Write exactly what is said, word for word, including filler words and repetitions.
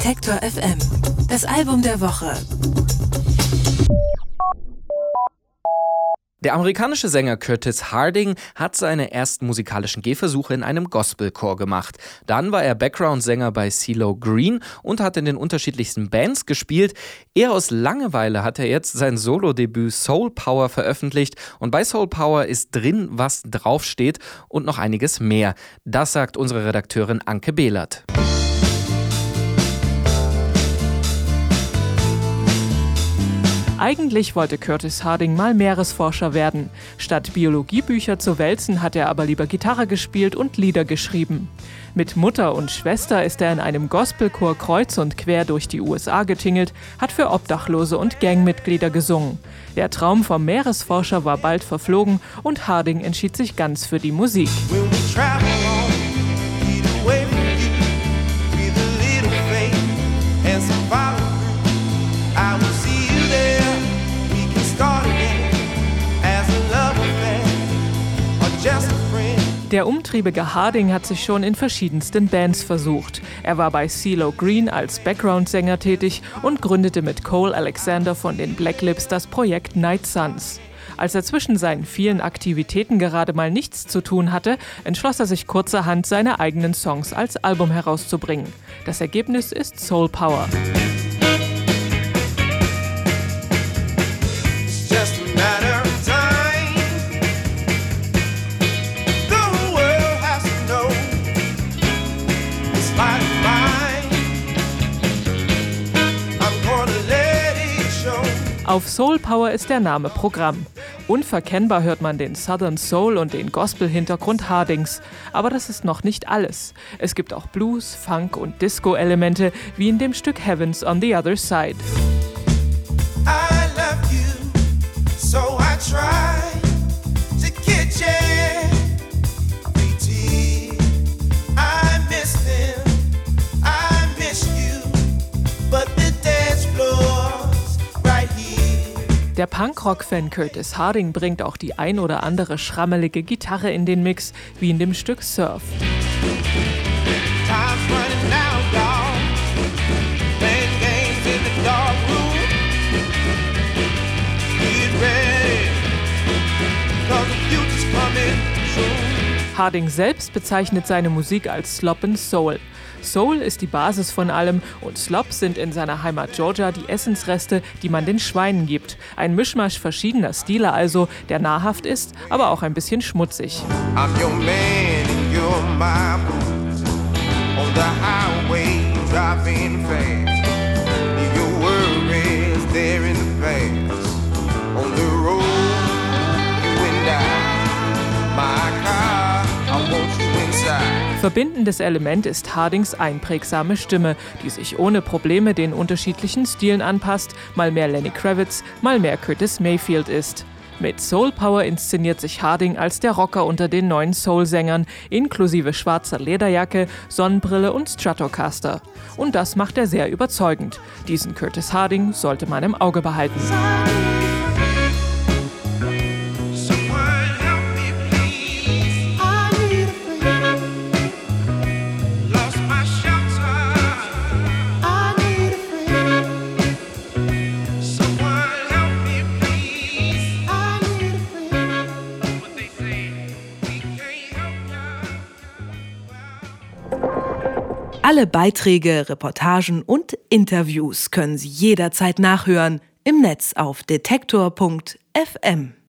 Detektor F M. Das Album der Woche. Der amerikanische Sänger Curtis Harding hat seine ersten musikalischen Gehversuche in einem Gospelchor gemacht. Dann war er Background-Sänger bei CeeLo Green und hat in den unterschiedlichsten Bands gespielt. Eher aus Langeweile hat er jetzt sein Solo-Debüt Soul Power veröffentlicht. Und bei Soul Power ist drin, was draufsteht und noch einiges mehr. Das sagt unsere Redakteurin Anke Behlert. Eigentlich wollte Curtis Harding mal Meeresforscher werden. Statt Biologiebücher zu wälzen, hat er aber lieber Gitarre gespielt und Lieder geschrieben. Mit Mutter und Schwester ist er in einem Gospelchor kreuz und quer durch die U S A getingelt, hat für Obdachlose und Gangmitglieder gesungen. Der Traum vom Meeresforscher war bald verflogen und Harding entschied sich ganz für die Musik. Der umtriebige Harding hat sich schon in verschiedensten Bands versucht. Er war bei CeeLo Green als Background-Sänger tätig und gründete mit Cole Alexander von den Black Lips das Projekt Night Sons. Als er zwischen seinen vielen Aktivitäten gerade mal nichts zu tun hatte, entschloss er sich kurzerhand, seine eigenen Songs als Album herauszubringen. Das Ergebnis ist Soul Power. Auf Soul Power ist der Name Programm. Unverkennbar hört man den Southern Soul und den Gospel-Hintergrund Hardings. Aber das ist noch nicht alles. Es gibt auch Blues, Funk und Disco-Elemente, wie in dem Stück Heaven's on the Other Side. I love you, so I try to get you. I miss them, I miss you, but the dance floor. Der Punkrock-Fan Curtis Harding bringt auch die ein oder andere schrammelige Gitarre in den Mix, wie in dem Stück Surf. Harding selbst bezeichnet seine Musik als Slop and Soul. Soul ist die Basis von allem und Slop sind in seiner Heimat Georgia die Essensreste, die man den Schweinen gibt. Ein Mischmasch verschiedener Stile also, der nahrhaft ist, aber auch ein bisschen schmutzig. I'm your man, you're my boo. On the highway, driving fast. Your worries there in the past. On the road, you and I, my car, I want you inside. Verbindendes Element ist Hardings einprägsame Stimme, die sich ohne Probleme den unterschiedlichen Stilen anpasst, mal mehr Lenny Kravitz, mal mehr Curtis Mayfield ist. Mit Soul Power inszeniert sich Harding als der Rocker unter den neuen Soul-Sängern, inklusive schwarzer Lederjacke, Sonnenbrille und Stratocaster. Und das macht er sehr überzeugend. Diesen Curtis Harding sollte man im Auge behalten. Alle Beiträge, Reportagen und Interviews können Sie jederzeit nachhören im Netz auf detektor punkt f m.